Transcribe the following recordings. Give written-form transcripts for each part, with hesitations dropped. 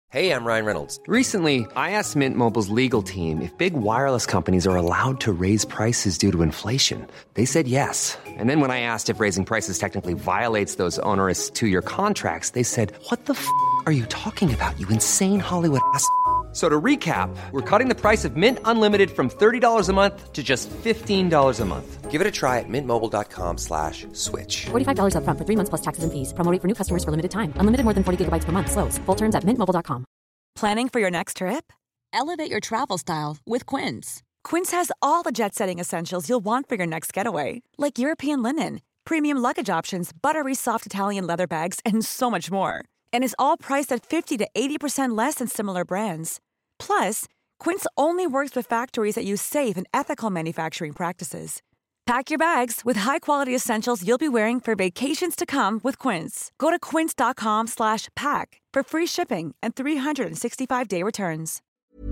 Hey, I'm Ryan Reynolds. Recently, I asked Mint Mobile's legal team if big wireless companies are allowed to raise prices due to inflation. They said yes. And then when I asked if raising prices technically violates those onerous two-year contracts, they said, "What the f*** are you talking about, you insane Hollywood ass?" So to recap, we're cutting the price of Mint Unlimited from $30 a month to just $15 a month. Give it a try at mintmobile.com/switch. $45 up front for 3 months plus taxes and fees. Promo rate for new customers for limited time. Unlimited more than 40 gigabytes per month. Slows full terms at mintmobile.com. Planning for your next trip? Elevate your travel style with Quince. Quince has all the jet-setting essentials you'll want for your next getaway, like European linen, premium luggage options, buttery soft Italian leather bags, and so much more. And is all priced at 50 to 80% less than similar brands. Plus, Quince only works with factories that use safe and ethical manufacturing practices. Pack your bags with high-quality essentials you'll be wearing for vacations to come with Quince. Go to quince.com/pack for free shipping and 365-day returns.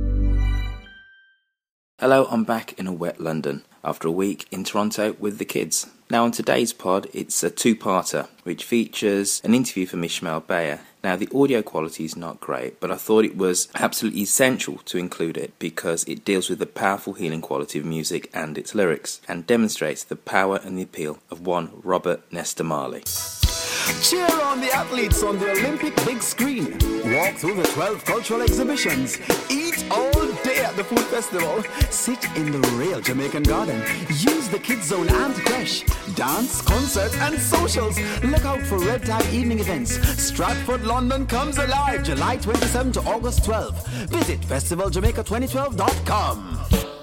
Hello, I'm back in a wet London after a week in Toronto with the kids. Now on today's pod, it's a two-parter, which features an interview from Ishmael Beyer. Now the audio quality is not great, but I thought it was absolutely essential to include it because it deals with the powerful healing quality of music and its lyrics, and demonstrates the power and the appeal of one Robert Nesta Marley. Cheer on the athletes on the Olympic big screen. Walk through the 12 cultural exhibitions. Eat all day at the food festival. Sit in the real Jamaican garden. Use the kids zone and creche. Dance, concert and socials. Look out for red tie evening events. Stratford, London comes alive July 27 to August 12. Visit festivaljamaica2012.com.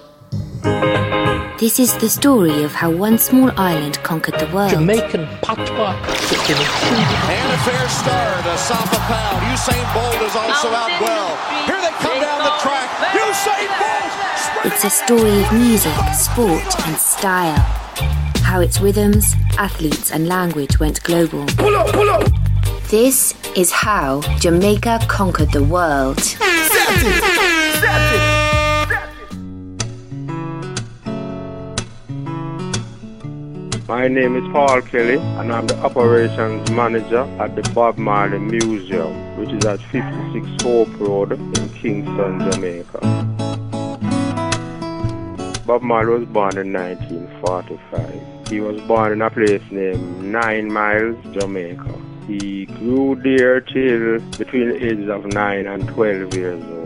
This is the story of how one small island conquered the world. Jamaican patois. And a fair start. Asafa Powell. Usain Bolt is also out well. Here they come down the track. Usain Bolt! It's a story of music, sport and style. How its rhythms, athletes and language went global. Pull up, pull up! This is how Jamaica conquered the world. Set it! Set it! My name is Paul Kelly and I'm the operations manager at the Bob Marley Museum, which is at 56 Hope Road in Kingston, Jamaica. Bob Marley was born in 1945. He was born in a place named 9 Miles, Jamaica. He grew there till between the ages of 9 and 12 years old.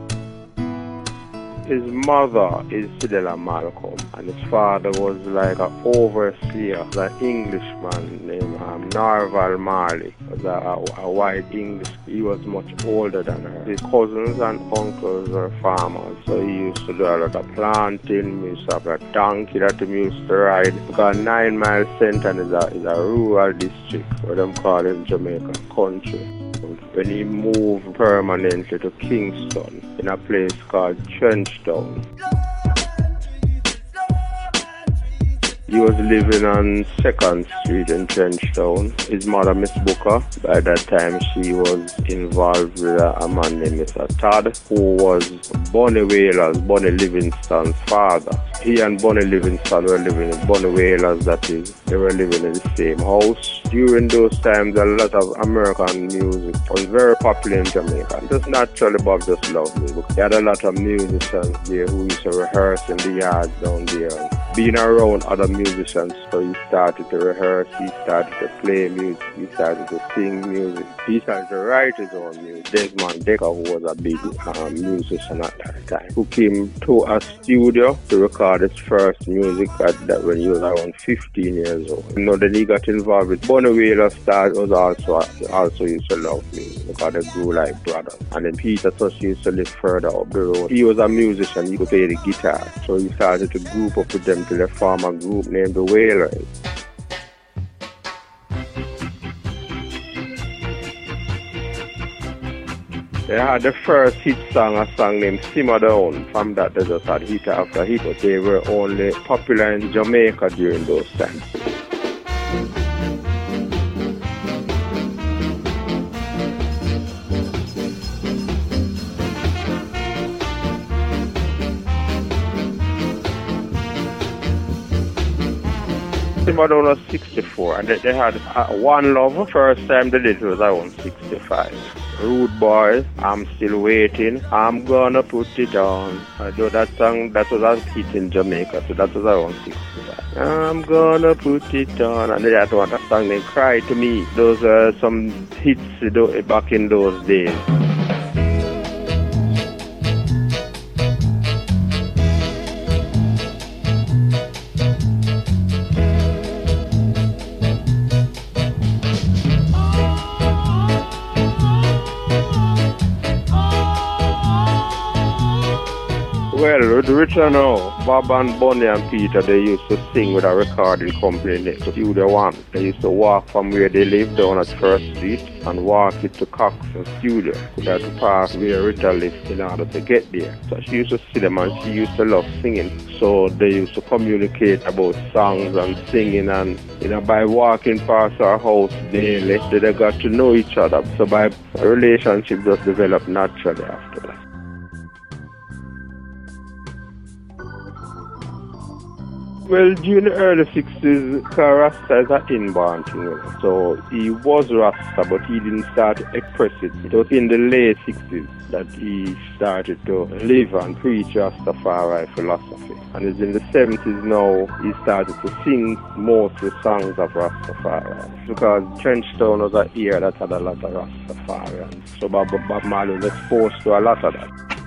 His mother is Cedella Malcolm, and his father was like an overseer, an Englishman named Narval Marley. Was a white English. He was much older than her. His cousins and uncles were farmers, so he used to do a lot of planting. He used to have a donkey that he used to ride. Because 9 Mile Centre is a rural district, where them call it Jamaica country. When he moved permanently to Kingston in a place called Trenchtown. He was living on 2nd Street in Trenchtown. His mother, Miss Booker, by that time she was involved with a man named Mr. Todd, who was Bonnie Whalers, Bonnie Livingston's father. He and Bonnie Livingston were living in Bonnie Whalers, that is, they were living in the same house. During those times, a lot of American music was very popular in Jamaica. Just naturally, Bob just loved music. He had a lot of musicians there who used to rehearse in the yards down there. Being around other musicians, so he started to rehearse, he started to play music, he started to sing music, he started to write his own music. Desmond Dekker, who was a big musician at that time, who came to a studio to record his first music when he was around 15 years old. Then he got involved with Bonnie Whalers. Was also used to love music because they grew like brothers. And then Peter Tosh used to live further up the road. He was a musician, he could play the guitar, so he started to group up with them till they formed a group named the Whalers. They had the first hit song, a song named Simmer Down. From that they just had hit after hit, but they were only popular in Jamaica during those times. Simmer Down was 64, and they had One Love. First time they did it was around 65. Rude Boy, I'm Still Waiting, I'm Gonna Put It On. I know that song, that was a hit in Jamaica, so that was around 65. I'm gonna put it on, and that was a song they Cry to Me. Those are some hits back in those days. Well, with Richard now, Bob and Bonnie and Peter, they used to sing with a recording company next to Studio One. They used to walk from where they lived down at First Street and walk it to Cox's studio. They had to pass where Rita lived in order to get there. So she used to see them and she used to love singing. So they used to communicate about songs and singing, and by walking past our house daily, they got to know each other. So by a relationship just developed naturally after that. Well, during the early 60s, Rasta is an inborn thing. So he was Rasta, but he didn't start to express it. It was in the late 60s that he started to live and preach Rastafari philosophy. And it's in the 70s now he started to sing most of the songs of Rastafari. Because Trenchtown was an era that had a lot of Rastafari. So Bob Marley was exposed to a lot of that.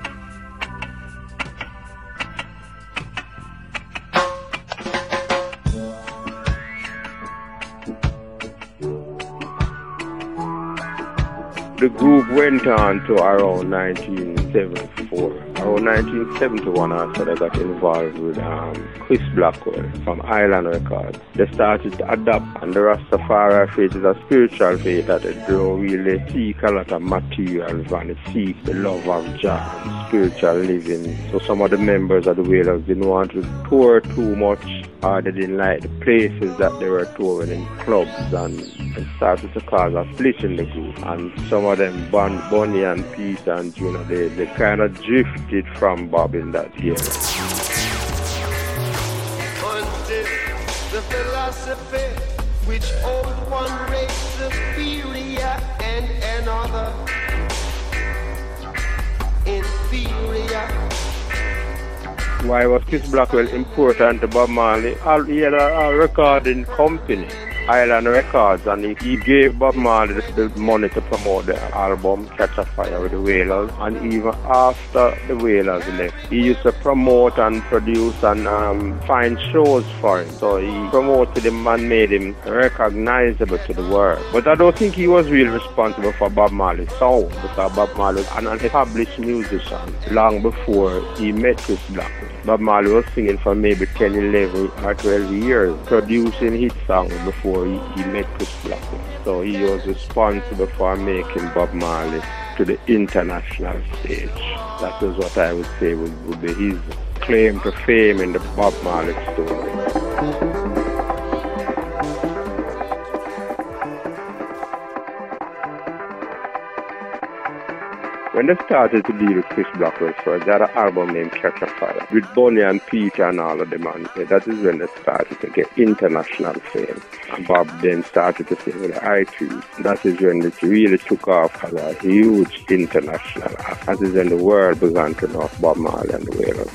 The group went on to around 1974. Around 1971, after they got involved with Chris Blackwell from Island Records. They started to adapt, and the Rastafari faith is a spiritual faith that they don't really seek a lot of materials, and they seek the love of Jah and spiritual living. So some of the members of the Wailers didn't want to tour too much, or they didn't like the places that they were touring in clubs, and it started to cause a split in the group. And some of them, Bonnie and Peter and Juno, they kind of drifted from Bob in that year. The philosophy which owed one race superior and another inferior. Why was Chris Blackwell important to Bob Marley? He had a recording company, Island Records, and he gave Bob Marley the money to promote the album Catch a Fire with the Wailers. And even after the Wailers left, he used to promote and produce and find shows for him. So he promoted him and made him recognizable to the world. But I don't think he was really responsible for Bob Marley's sound, because Bob Marley was an established musician long before he met Chris Blackwell. Bob Marley was singing for maybe 10, 11 or 12 years, producing hit songs before he met Chris Blackwell. So he was responsible for making Bob Marley to the international stage. That is what I would say would be his claim to fame in the Bob Marley story. When they started to deal with Chris Blackwell first, they had an album named Catch a Fire with Bonnie and Peter and all of them. And that is when they started to get international fame. And Bob then started to sing with the I-Trees. That is when it really took off as a huge international act. That is when the world began to know Bob Marley and the Wailers.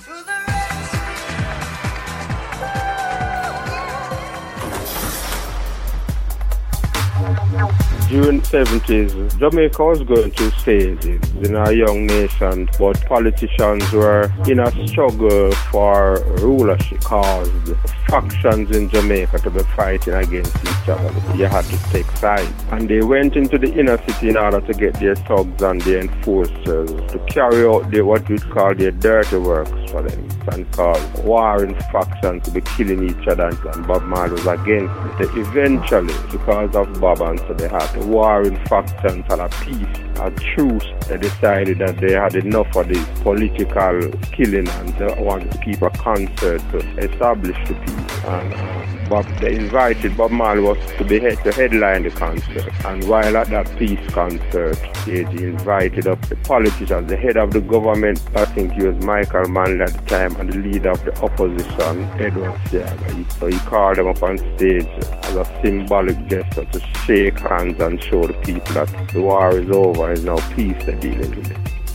During the 70s, Jamaica was going through stages in our young nation, but politicians were in a struggle for rulership, caused factions in Jamaica to be fighting against each other. You had to take sides. And they went into the inner city in order to get their thugs and their enforcers to carry out what we'd call their dirty works for them, and called warring factions to be killing each other, and Bob Marley was against it. Eventually, because of Bob and so they had to warring factions and a peace, a truce, they decided that they had enough of this political killing and they wanted to keep a concert to establish the peace. And But they invited Bob Marley was to headline the concert. And while at that peace concert, he invited up the politicians, the head of the government, I think he was Michael Manley at the time, and the leader of the opposition, Edward Seaga. So he called them up on stage as a symbolic gesture to shake hands and show the people that the war is over and it's now peace they're dealing with.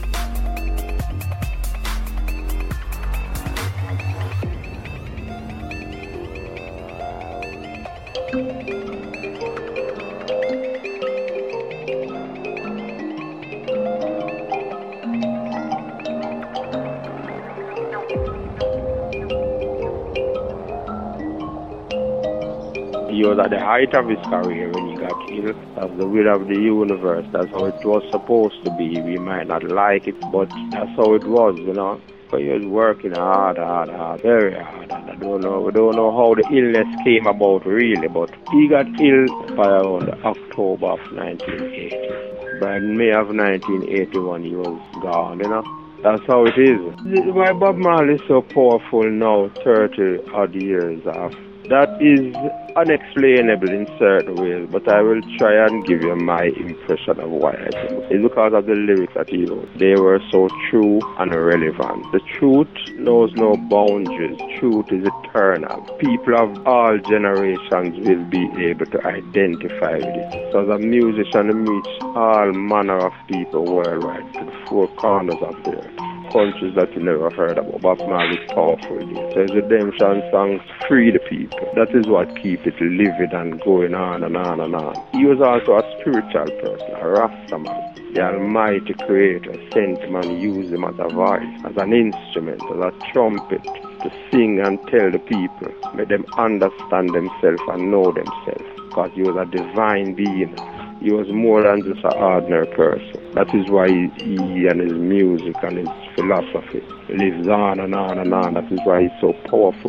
He was at the height of his career when he got killed. That's the will of the universe. That's how it was supposed to be. We might not like it, but that's how it was, you know. But he was working hard, very hard. We don't know how the illness came about really, but he got ill by around October of 1980. By May of 1981, he was gone, you know. That's how it is. Why Bob Marley is so powerful now, 30 odd years after. That is unexplainable in certain ways, but I will try and give you my impression of why I think. It's because of the lyrics that he wrote. They were so true and relevant. The truth knows no boundaries. Truth is eternal. People of all generations will be able to identify with it. So as a musician, it reaches all manner of people worldwide to the four corners of the earth. Countries that you never heard about. Bob Marley is powerful. So his redemption songs free the people. That is what keeps it living and going on and on and on. He was also a spiritual person, a Rastaman. The Almighty Creator sent him and used him as a voice, as an instrument, as a trumpet, to sing and tell the people, make them understand themselves and know themselves. Because he was a divine being. He was more than just an ordinary person. That is why he and his music and his philosophy lives on and on and on. That is why he's so powerful.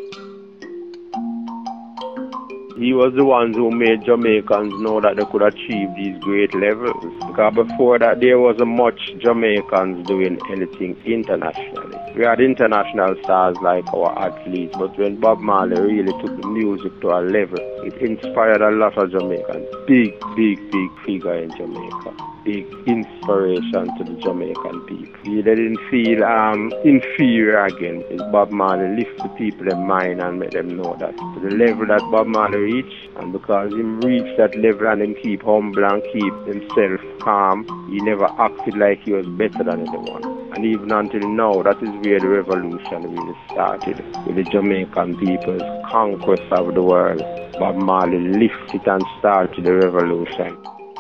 He was the ones who made Jamaicans know that they could achieve these great levels. Because before that, there wasn't much Jamaicans doing anything internationally. We had international stars like our athletes, but when Bob Marley really took the music to a level, it inspired a lot of Jamaicans. Big figure in Jamaica. Big inspiration to the Jamaican people. They didn't feel inferior again. Bob Marley lift the people in mind and make them know that to the level that Bob Marley reached, and because him reach that level and him keep humble and keep himself calm, he never acted like he was better than anyone. And even until now, that is where the revolution really started, with the Jamaican people's conquest of the world. Bob Marley lifted and started the revolution.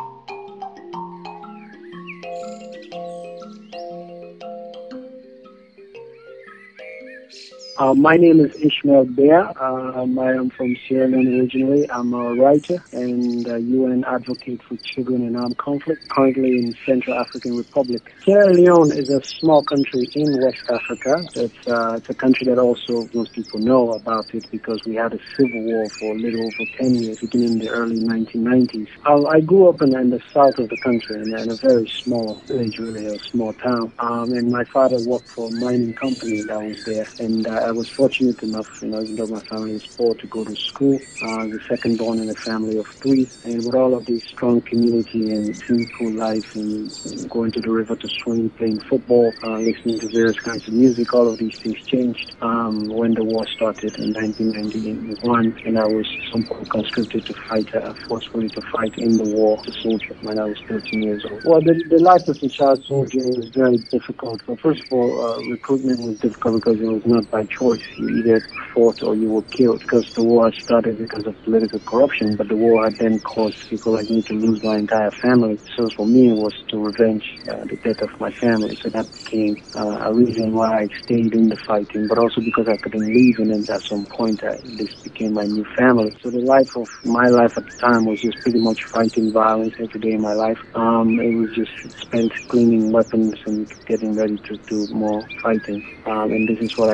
My name is Ishmael Bear. I am from Sierra Leone originally. I'm a writer and a UN advocate for children in armed conflict, currently in Central African Republic. Sierra Leone is a small country in West Africa. It's a country that also most people know about it because we had a civil war for a little over 10 years, beginning in the early 1990s. I grew up in the south of the country in a very small village, really a small town. And my father worked for a mining company that was there. And I was fortunate enough, even though my family was poor, to go to school. The second born in a family of 3. And with all of this strong community and simple life and going to the river to swim, playing football, listening to various kinds of music, all of these things changed when the war started in 1991. And I was at some point conscripted to fight, forcefully to fight in the war as a soldier when I was 13 years old. Well, the life as a child soldier was very difficult. Well, first of all, recruitment was difficult because it was not by choice. You either fought or you were killed, because the war had started because of political corruption, but the war had then caused people like me to lose my entire family. So for me, it was to revenge the death of my family. So that became a reason why I stayed in the fighting, but also because I couldn't leave, and then at some point this became my new family. So my life at the time was just pretty much fighting violence every day in my life. It was just spent cleaning weapons and getting ready to do more fighting. And this is what I came to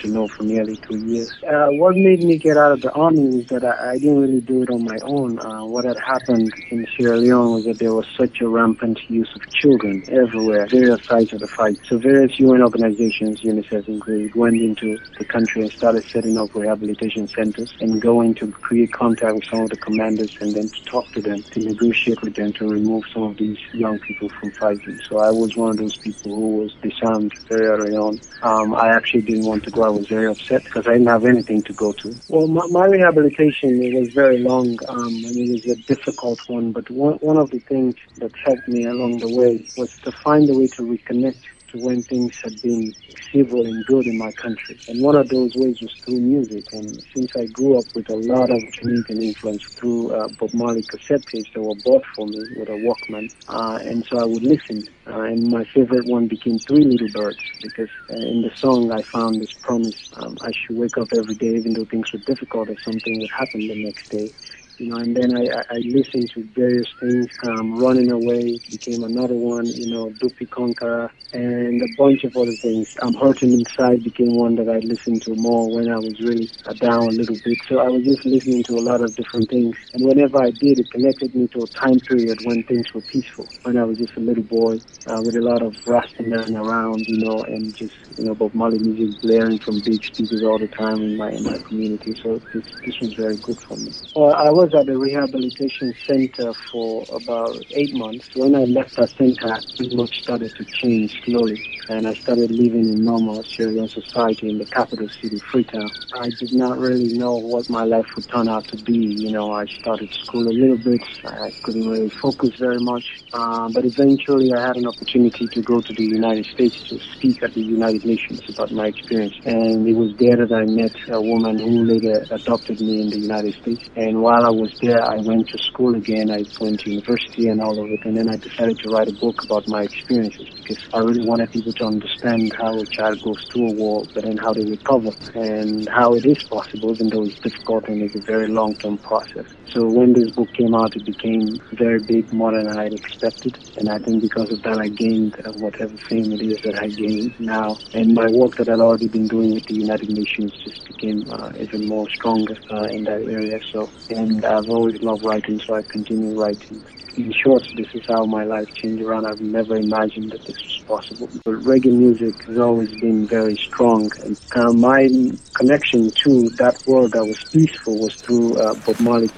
know for nearly 2 years. What made me get out of the army was that I didn't really do it on my own. What had happened in Sierra Leone was that there was such a rampant use of children everywhere, various sides of the fight. So various UN organizations, UNICEF included, went into the country and started setting up rehabilitation centers and going to create contact with some of the commanders and then to talk to them, to negotiate with them to remove some of these young people from fighting. So I was one of those people who was disarmed very early on. I actually didn't want to go. I was very upset because I didn't have anything to go to. Well, my rehabilitation, it was very long and it was a difficult one, but one of the things that helped me along the way was to find a way to reconnect to when things had been civil and good in my country. And one of those ways was through music. And since I grew up with a lot of Jamaican influence through Bob Marley cassette tapes that were bought for me with a Walkman, and so I would listen. And my favorite one became Three Little Birds, because in the song I found this promise. I should wake up every day, even though things were difficult, or something would happen the next day. And then I listened to various things. Running Away became another one, Dupi Conqueror, and a bunch of other things. Hurting Inside became one that I listened to more when I was really down a little bit. So I was just listening to a lot of different things. And whenever I did, it connected me to a time period when things were peaceful, when I was just a little boy with a lot of Rastaman around, and just, Bob Marley music blaring from big speakers all the time in my community. So this was very good for me. I was at the rehabilitation center for about 8 months. When I left that center, pretty much started to change slowly, and I started living in normal Sierra Leone society in the capital city, Freetown. I did not really know what my life would turn out to be. I started school a little bit. I couldn't really focus very much, but eventually I had an opportunity to go to the United States to speak at the United Nations about my experience, and it was there that I met a woman who later adopted me in the United States. And while I was there, I went to school again. I went to university and all of it, and then I decided to write a book about my experiences, because I really wanted people to understand how a child goes through a war, but then how they recover, and how it is possible, even though it's difficult and it's a very long-term process. So when this book came out, it became very big, more than I had expected, and I think because of that I gained whatever fame it is that I gained now, and my work that I'd already been doing with the United Nations just became even more stronger in that area. And I've always loved writing, so I continue writing. In short, this is how my life changed around. I've never imagined that this was possible. But reggae music has always been very strong, and my connection to that world that was peaceful was through Bob Marley.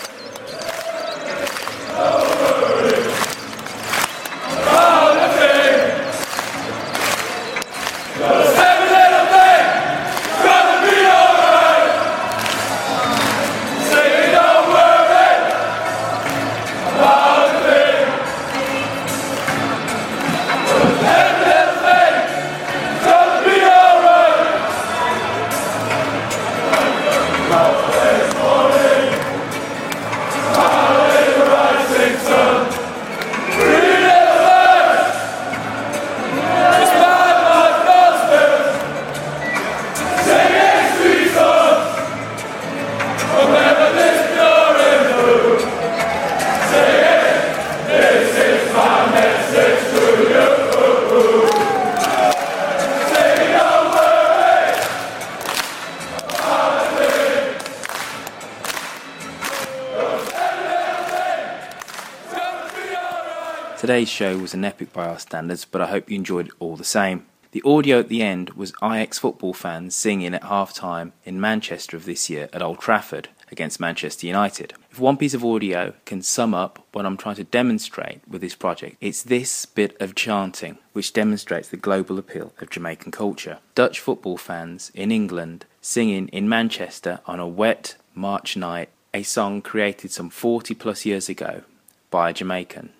Today's show was an epic by our standards, but I hope you enjoyed it all the same. The audio at the end was Ajax football fans singing at half-time in Manchester of this year at Old Trafford against Manchester United. If one piece of audio can sum up what I'm trying to demonstrate with this project, it's this bit of chanting, which demonstrates the global appeal of Jamaican culture. Dutch football fans in England singing in Manchester on a wet March night, a song created some 40 plus years ago by a Jamaican.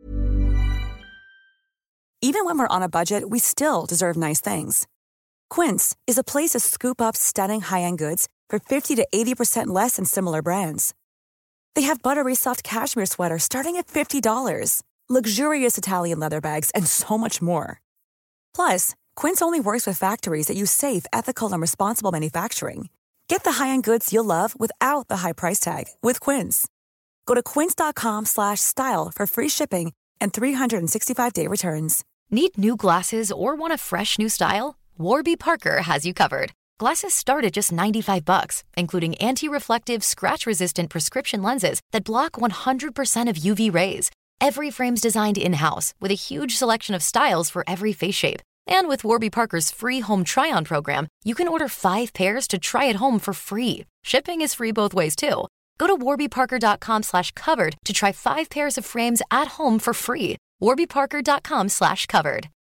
Even when we're on a budget, we still deserve nice things. Quince is a place to scoop up stunning high-end goods for 50 to 80% less than similar brands. They have buttery soft cashmere sweaters starting at $50, luxurious Italian leather bags, and so much more. Plus, Quince only works with factories that use safe, ethical, and responsible manufacturing. Get the high-end goods you'll love without the high price tag with Quince. Go to quince.com/style for free shipping and 365-day returns. Need new glasses or want a fresh new style? Warby Parker has you covered. Glasses start at just $95, including anti-reflective, scratch-resistant prescription lenses that block 100% of UV rays. Every frame's designed in-house with a huge selection of styles for every face shape. And with Warby Parker's free home try-on program, you can order 5 pairs to try at home for free. Shipping is free both ways, too. Go to warbyparker.com/covered to try 5 pairs of frames at home for free. warbyparker.com/covered.